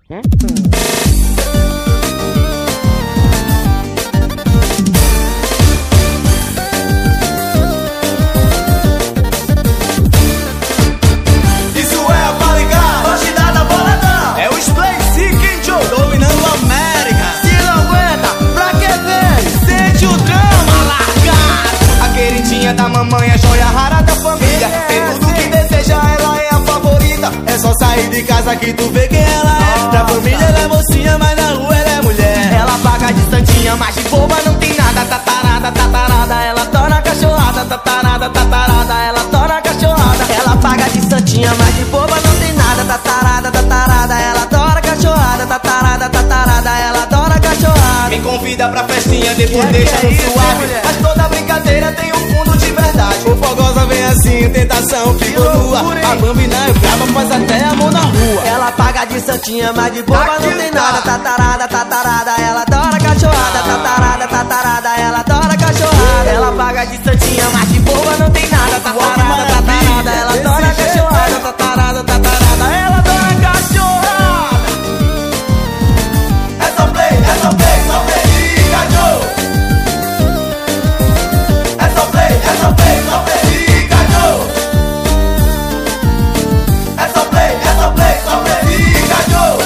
Da mamãe, é joia rara da família. Tem tudo que deseja, ela é a favorita. É só sair de casa que tu vê quem ela é. Da família ela é mocinha, mas na rua ela é mulher. Ela paga de santinha, mas de boba não tem nada. Tatarada, tatarada, ela torna cachorrada. Tatarada, tatarada, ela torna cachorrada. Ela paga de santinha, mas de boba não tem nada. Tatarada, tatarada, ela adora cachorrada. Tatarada, tatarada, ela adora cachorrada. Me convida pra festinha, depois deixa no suave. Mas toda brincadeira tem um fundo de verdade. O fogosa vem assim, tentação ficou nua. A bambina é brava, faz até amor na rua. Ela paga de santinha, mas de boba não tem nada. Tatarada, tatarada, ela adora cachorrada. Tatarada, tatarada, ela adora cachorrada. Ela paga de santinha, mas de boba não tem nada. Tatarada, tatarada, ela adora cachorrada. Tatarada, tatarada, ela adora cachorrada. É só play, só play, cachorro. É só play, só play, cachorro. É só play, só play, cachorro.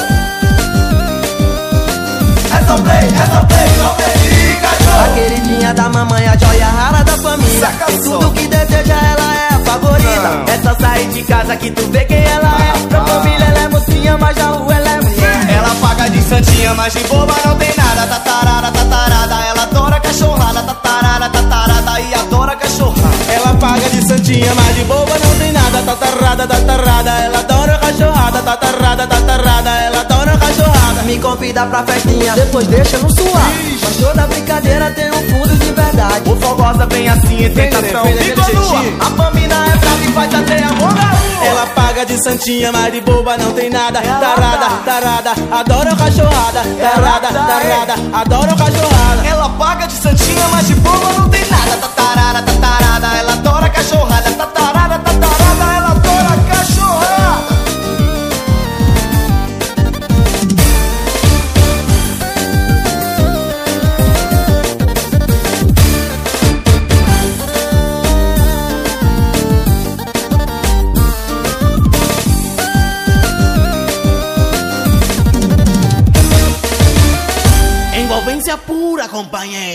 É só play, cachorro. A queridinha da mamãe, a joia rara da família. Tem tudo que deseja, ela é a favorita. É só sair de casa que tu vê quem ela é. Pra família ela é mocinha, mas na rua ela é mulher. Ela paga de santinha, mas de boba não tem nada. Tatarada, tatarada, ela adora cachorrada. Tatarada, tatarada, e adora cachorrada. Ela paga de santinha, mas de boba não tem nada. Tatarada, tatarada, ela adora cachorrada. Tatarada, tatarada, ela adora cachorrada. Me convida pra festinha, depois deixa no suave. Mas toda brincadeira tem um fundo de verdade. O fogosa vem assim, tentação ficou nua. A bambina é brava e faz até amor na rua. Ela paga de santinha, mas de boba não tem nada. Tarada, tarada, adora cachorrada. Tarada, tarada, adora cachorrada. Ela paga de santinha, mas de boba não tem nada. Tatarada, tatarada, ela adora cachorrada. Tatarada, tatarada, ela adora cachorrada. Envolvência pura, companheiro.